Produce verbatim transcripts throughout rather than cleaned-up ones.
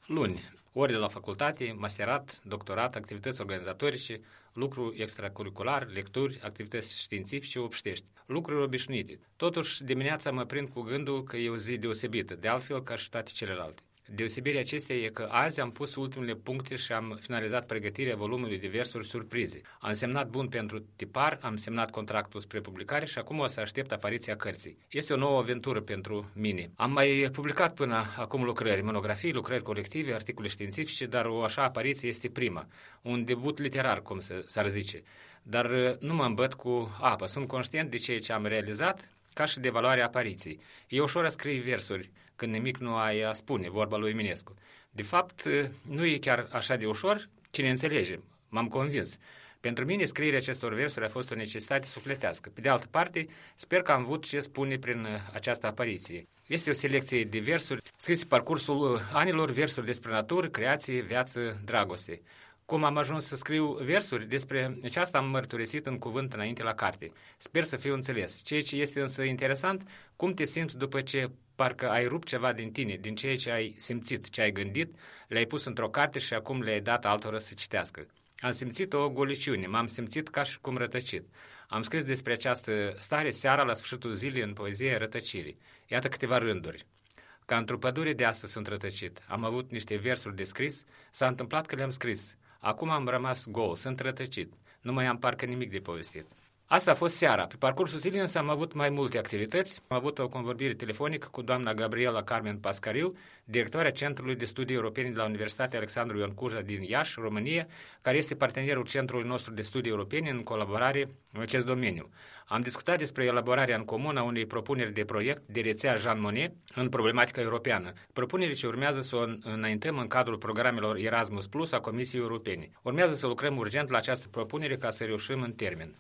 Luni, ore la facultate, masterat, doctorat, activități organizatorice, lucru extracurricular, lecturi, activități științifice obștești, lucruri obișnuite. Totuși, dimineața mă prind cu gândul că e o zi deosebită, de altfel ca și toate celelalte. Deosebirea acesteia e că azi am pus ultimele puncte și am finalizat pregătirea volumului de versuri surprize. Am semnat bun pentru tipar, am semnat contractul spre publicare și acum o să aștept apariția cărții. Este o nouă aventură pentru mine. Am mai publicat până acum lucrări, monografii, lucrări colective, articole științifice, dar o așa apariție este prima. Un debut literar, cum s-ar zice. Dar nu mă îmbăt cu apă. Sunt conștient de ceea ce am realizat, ca și de valoarea apariției. E ușor a scrie versuri când nimic nu ai a spune, vorba lui Eminescu. De fapt, nu e chiar așa de ușor, cine înțelege, m-am convins. Pentru mine, scrierea acestor versuri a fost o necesitate sufletească. Pe de altă parte, sper că am avut ce spune prin această apariție. Este o selecție de versuri scrise parcursul anilor, versuri despre natură, creație, viață, dragoste. Cum am ajuns să scriu versuri, despre aceasta am mărturisit în cuvânt înainte la carte. Sper să fiu înțeles. Ceea ce este însă interesant, cum te simți după ce parcă ai rupt ceva din tine, din ceea ce ai simțit, ce ai gândit, le-ai pus într-o carte și acum le-ai dat altora să citească. Am simțit o goliciune, m-am simțit ca și cum rătăcit. Am scris despre această stare seara la sfârșitul zilei în poezie Rătăcirii. Iată câteva rânduri. Ca într-o pădure de astăzi sunt rătăcit. Am avut niște versuri de scris, s-a întâmplat că le-am scris. Acum am rămas gol, sunt rătăcit. Nu mai am parcă nimic de povestit. Asta a fost seara. Pe parcursul zilei însă am avut mai multe activități. Am avut o convorbire telefonică cu doamna Gabriela Carmen Pascariu, directoarea Centrului de Studii Europene de la Universitatea Alexandru Ioan Cuza din Iași, România, care este partenerul Centrului nostru de Studii Europene în colaborare în acest domeniu. Am discutat despre elaborarea în comun a unei propuneri de proiect de rețea Jean Monnet în problematica europeană. Propunere ce urmează să o înaintăm în cadrul programelor Erasmus Plus a Comisiei Europene. Urmează să lucrăm urgent la această propunere ca să reușim în termen.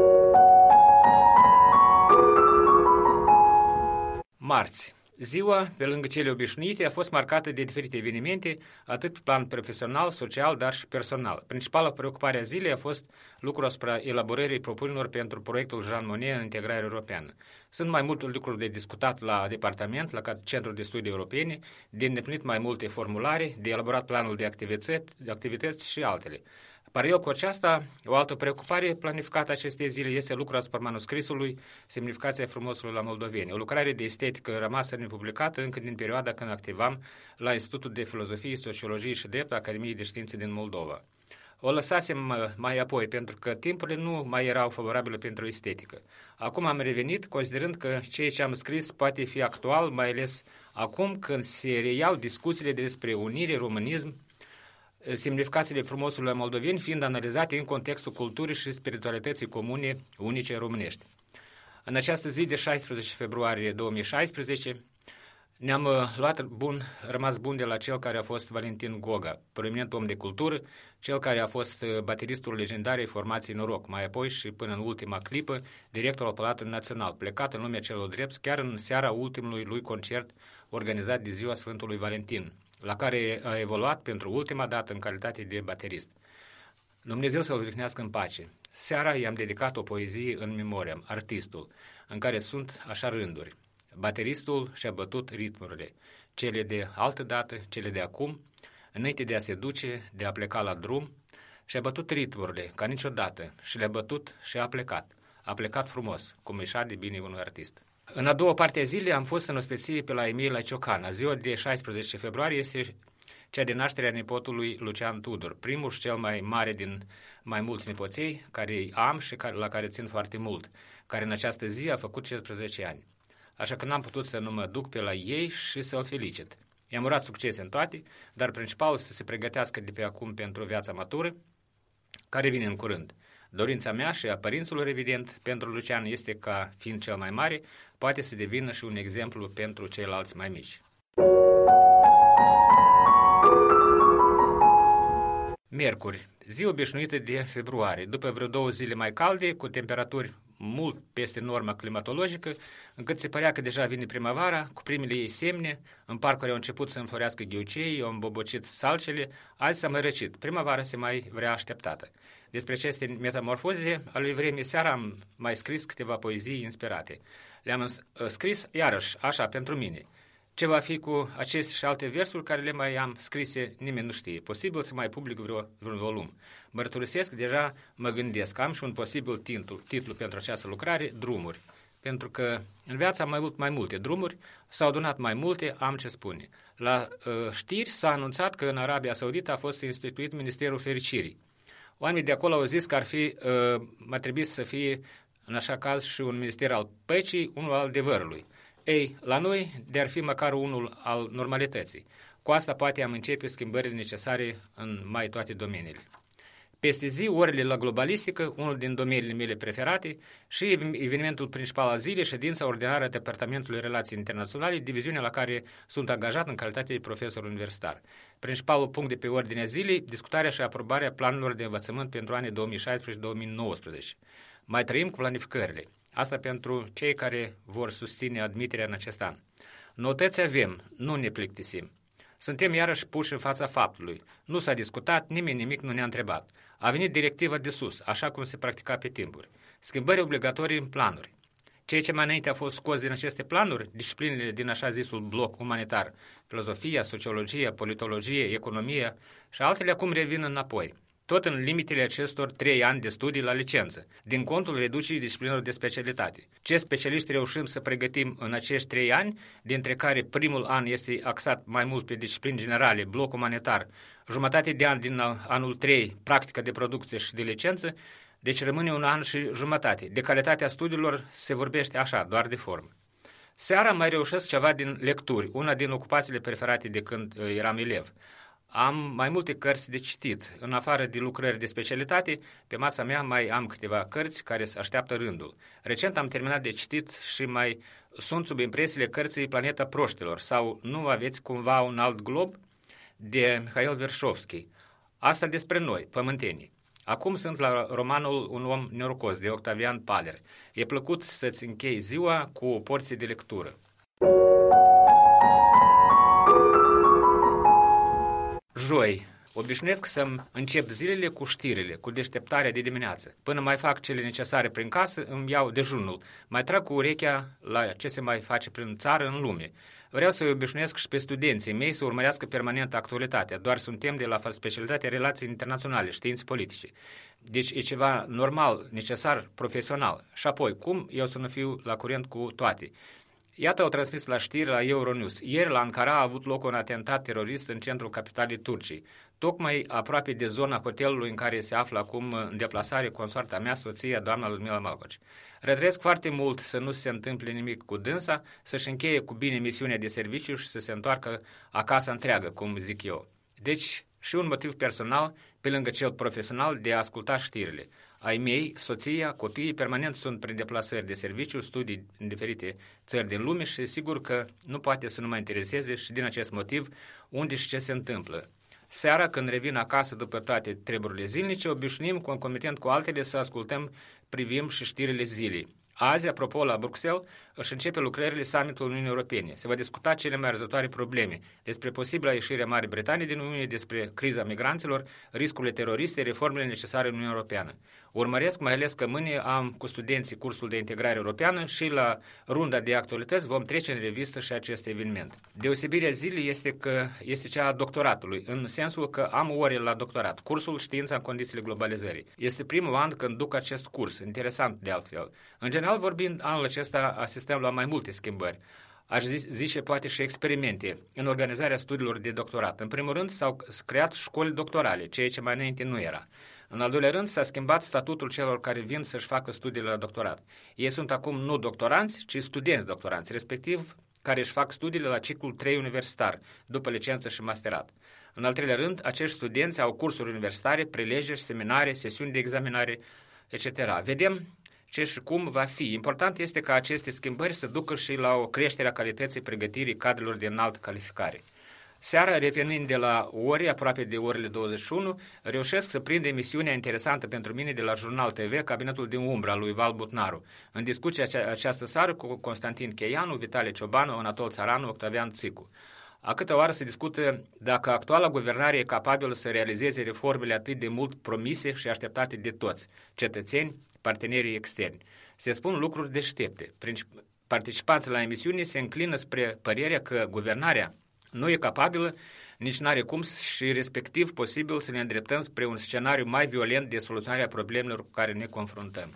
Marți. Ziua, pe lângă cele obișnuite, a fost marcată de diferite evenimente, atât pe plan profesional, social, dar și personal. Principala preocupare a zilei a fost lucrul asupra elaborării propunerilor pentru proiectul Jean Monnet în integrare europeană. Sunt mai multe lucruri de discutat la departament, la Centrul de Studii Europene, de îndeplinit mai multe formulare, de elaborat planul de activități, de activități și altele. Paralel cu aceasta, o altă preocupare planificată acestei zile este lucrul asupra manuscrisului Semnificația frumosului la moldoveni, o lucrare de estetică rămasă nepublicată încă din perioada când activam la Institutul de Filozofie, Sociologie și Drept Academiei de Științe din Moldova. O lăsasem mai apoi pentru că timpurile nu mai erau favorabile pentru estetică. Acum am revenit considerând că ceea ce am scris poate fi actual, mai ales acum când se reiau discuțiile despre unire, românism, semnificațiile frumosului la moldoveni fiind analizate în contextul culturii și spiritualității comune unice românești. În această zi de șaisprezece februarie două mii șaisprezece ne-am luat bun, rămas bun de la cel care a fost Valentin Goga, proeminent om de cultură, cel care a fost bateristul legendarei formației Noroc, mai apoi și până în ultima clipă director al Palatului Național, plecat în lumea celor drepți chiar în seara ultimului lui concert organizat de ziua Sfântului Valentin, la care a evoluat pentru ultima dată în calitate de baterist. Dumnezeu să-l odihnească în pace. Seara i-am dedicat o poezie în memoriam, Artistul, în care sunt așa rânduri. Bateristul și-a bătut ritmurile, cele de altă dată, cele de acum, înainte de a se duce, de a pleca la drum, și-a bătut ritmurile, ca niciodată, și le-a bătut și a plecat. A plecat frumos, cum își de bine unui artist. În a doua parte a zilei am fost în ospeție pe la Emilia Ciocana. Ziua de șaisprezece februarie este cea de naștere a nepotului Lucian Tudor, primul și cel mai mare din mai mulți nepoței, care îi am și la care țin foarte mult, care în această zi a făcut cincisprezece ani. Așa că n-am putut să nu mă duc pe la ei și să-l felicit. I-am urat succes în toate, dar principalul să se pregătească de pe acum pentru viața matură, care vine în curând. Dorința mea și a părinților, evident, pentru Lucian este ca, fiind cel mai mare, poate să devină și un exemplu pentru ceilalți mai mici. Miercuri, zi obișnuită de februarie, după vreo două zile mai calde, cu temperaturi mult peste norma climatologică, încât se părea că deja vine primăvara, cu primele ei semne, în parcuri au început să înflorească ghiuceii, au îmbobocit salcele, azi s-a mai răcit, primăvara se mai vrea așteptată. Despre aceste metamorfoze ale vremii seara am mai scris câteva poezii inspirate. Le-am scris iarăși, așa, pentru mine. Ce va fi cu aceste și alte versuri care le mai am scrise, nimeni nu știe. Posibil să mai public vreo, vreun volum. Mărturisesc, deja mă gândesc, am și un posibil titlu, titlu pentru această lucrare, Drumuri. Pentru că în viața am mai avut mai multe drumuri, s-au adunat mai multe, am ce spune. La uh, știri s-a anunțat că în Arabia Saudită a fost instituit Ministerul Fericirii. Oamenii de acolo au zis că ar fi, uh, mai trebui să fie în așa caz și un minister al păcii, unul al adevărului. Ei, la noi de-ar fi măcar unul al normalității. Cu asta poate am începe schimbările necesare în mai toate domeniile. Peste zi, orele la globalistică, unul din domeniile mele preferate, și evenimentul principal al zilei, ședința ordinară a Departamentului Relații Internaționale, diviziunea la care sunt angajat în calitate de profesor universitar. Principalul punct de pe ordinea zilei, discutarea și aprobarea planurilor de învățământ pentru anii două mii șaisprezece două mii nouăsprezece. Mai trăim cu planificările. Asta pentru cei care vor susține admiterea în acest an. Noutăți avem, nu ne plictisim. Suntem iarăși puși în fața faptului. Nu s-a discutat, nimeni nimic nu ne-a întrebat. A venit directiva de sus, așa cum se practica pe timpuri. Schimbări obligatorii în planuri. Ceea ce mai înainte a fost scos din aceste planuri, disciplinele din așa zisul bloc umanitar, filozofia, sociologia, politologie, economia și altele acum revin înapoi. Tot în limitele acestor trei ani de studii la licență, din contul reducerii disciplinelor de specialitate. Ce specialiști reușim să pregătim în acești trei ani, dintre care primul an este axat mai mult pe discipline generale, bloc umanitar, jumătate de an din anul trei, practică de producție și de licență, deci rămâne un an și jumătate. De calitatea studiilor se vorbește așa, doar de formă. Seara mai reușesc ceva din lecturi, una din ocupațiile preferate de când eram elev. Am mai multe cărți de citit. În afară de lucrări de specialitate, pe masa mea mai am câteva cărți care se așteaptă rândul. Recent am terminat de citit și mai sunt sub impresiile cărții Planeta Proștilor sau Nu aveți cumva un alt glob? De Mihail Verșovski. Asta despre noi, pământenii. Acum sunt la romanul Un om norocos de Octavian Paler. E plăcut să-ți închei ziua cu o porție de lectură. Joi. Obișnuiesc să-mi încep zilele cu știrile, cu deșteptarea de dimineață. Până mai fac cele necesare prin casă, îmi iau dejunul. Mai trag cu urechea la ce se mai face prin țară, în lume. Vreau să-i obișnuiesc și pe studenții mei să urmărească permanent actualitatea. Doar suntem de la specialitatea relații internaționale, științe politice. Deci e ceva normal, necesar, profesional. Și apoi, cum eu să nu fiu la curent cu toate? Iată, au transmis la știri la Euronews. Ieri la Ankara a avut loc un atentat terorist în centrul capitalei Turciei, tocmai aproape de zona hotelului în care se află acum în deplasare consoarta mea, soția, doamna Ludmila Malcoci. Retrăiesc foarte mult să nu se întâmple nimic cu dânsa, să-și încheie cu bine misiunea de serviciu și să se întoarcă acasă întreagă, cum zic eu. Deci, și un motiv personal, pe lângă cel profesional, de a asculta știrile. Ai mei, soția, copiii, permanent sunt prin deplasări de serviciu, studii în diferite țări din lume și sigur că nu poate să nu mă intereseze și din acest motiv unde și ce se întâmplă. Seara, când revin acasă după toate treburile zilnice, obișnuim, concomitent cu altele, să ascultăm, privim și știrile zilei. Azi, apropo, la Bruxelles, își începe lucrările summitului Uniunii Europene. Se va discuta cele mai arzătoare probleme despre posibila ieșire a Marii Britanii din Uniune, despre criza migranților, riscurile teroriste, reformele necesare în Uniunea Europeană. Urmăresc mai ales că mâine am cu studenții cursul de integrare europeană și la runda de actualități vom trece în revistă și acest eveniment. Deosebirea zilei este că este cea a doctoratului, în sensul că am ore la doctorat, cursul Știința în condițiile globalizării. Este primul an când duc acest curs, interesant de altfel. În general vorbind, anul acesta asistăm la mai multe schimbări. Aș zice poate și experimente în organizarea studiilor de doctorat. În primul rând s-au creat școli doctorale, ceea ce mai înainte nu era. În al doilea rând s-a schimbat statutul celor care vin să-și facă studiile la doctorat. Ei sunt acum nu doctoranți, ci studenți doctoranți, respectiv care își fac studiile la ciclul trei universitar, după licență și masterat. În al treilea rând, acești studenți au cursuri universitare, prelegeri, seminare, sesiuni de examinare, et cetera. Vedem ce și cum va fi. Important este ca aceste schimbări să ducă și la o creștere a calității pregătirii cadrelor de înaltă calificare. Seara, revenind de la ore, aproape de orele douăzeci și unu, reușesc să prind emisiunea interesantă pentru mine de la Jurnal T V, Cabinetul din umbră al lui Val Butnaru, în discuția ace- această seară cu Constantin Cheianu, Vitale Ciobanu, Anatol Țaranu, Octavian Țicu. A câte oară se discută dacă actuala guvernare e capabilă să realizeze reformele atât de mult promise și așteptate de toți, cetățeni, partenerii externi. Se spun lucruri deștepte. participanții la emisiune se înclină spre părerea că guvernarea nu e capabilă, nici n-are cum și respectiv posibil să ne îndreptăm spre un scenariu mai violent de soluționarea problemelor cu care ne confruntăm.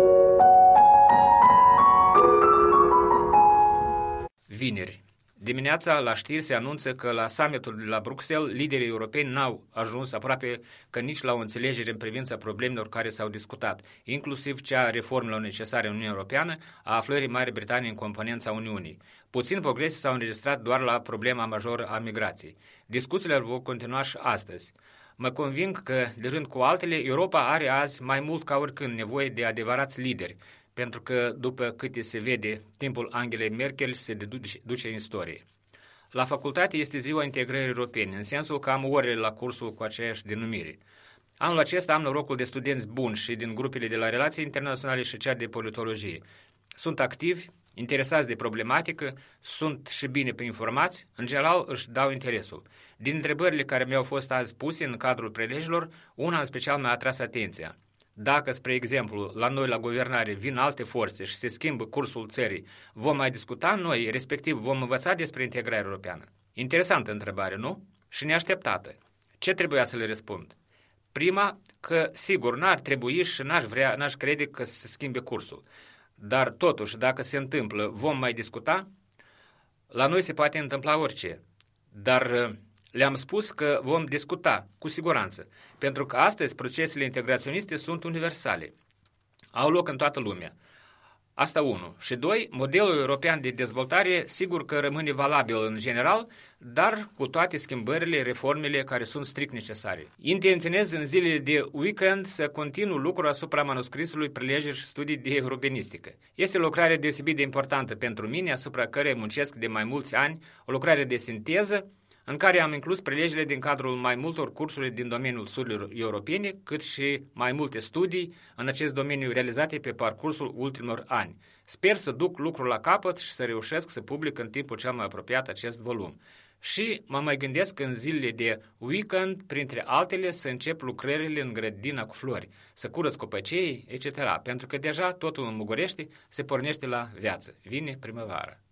Vineri. Dimineața la știri se anunță că la summitul de la Bruxelles liderii europeni n-au ajuns aproape că nici la o înțelegere în privința problemelor care s-au discutat, inclusiv cea a reformelor necesare în Uniunea Europeană, a aflării Marii Britanii în componența Uniunii. Puțin progrese s-au înregistrat doar la problema majoră a migrației. Discuțiile vor continua și astăzi. Mă conving că, de rând cu altele, Europa are azi mai mult ca oricând nevoie de adevărați lideri, pentru că, după câte se vede, timpul Angelei Merkel se duce în istorie. La facultate este ziua integrării europene, în sensul că am orele la cursul cu aceeași denumire. Anul acesta am norocul de studenți buni și din grupele de la relații internaționale și cea de politologie. Sunt activi, interesați de problematică, sunt și bine informați, în general își dau interesul. Din întrebările care mi-au fost azi puse în cadrul prelegerilor, una în special mi-a atras atenția. Dacă, spre exemplu, la noi la guvernare vin alte forțe și se schimbă cursul țării, vom mai discuta noi, respectiv vom învăța despre integrarea europeană? Interesantă întrebare, nu? Și neașteptată. Ce trebuia să le răspund? Prima, că sigur n-ar trebui și n-aș vrea, n-aș crede că se schimbe cursul. Dar totuși, dacă se întâmplă, vom mai discuta? La noi se poate întâmpla orice. Dar le-am spus că vom discuta, cu siguranță, pentru că astăzi procesele integraționiste sunt universale. Au loc în toată lumea. Asta unu. Și doi, modelul european de dezvoltare sigur că rămâne valabil în general, dar cu toate schimbările, reformele care sunt strict necesare. Intenționez în zilele de weekend să continu lucrul asupra manuscrisului Prelegeri și studii de europenistică. Este o lucrare deosebit de importantă pentru mine, asupra căreia muncesc de mai mulți ani, o lucrare de sinteză, în care am inclus prelegile din cadrul mai multor cursuri din domeniul studiilor europene, cât și mai multe studii în acest domeniu realizate pe parcursul ultimilor ani. Sper să duc lucrul la capăt și să reușesc să public în timpul cel mai apropiat acest volum. Și mă mai gândesc în zilele de weekend, printre altele, să încep lucrările în grădina cu flori, să curăț copăcei, et cetera, pentru că deja totul în Mugorești se pornește la viață. Vine primăvara.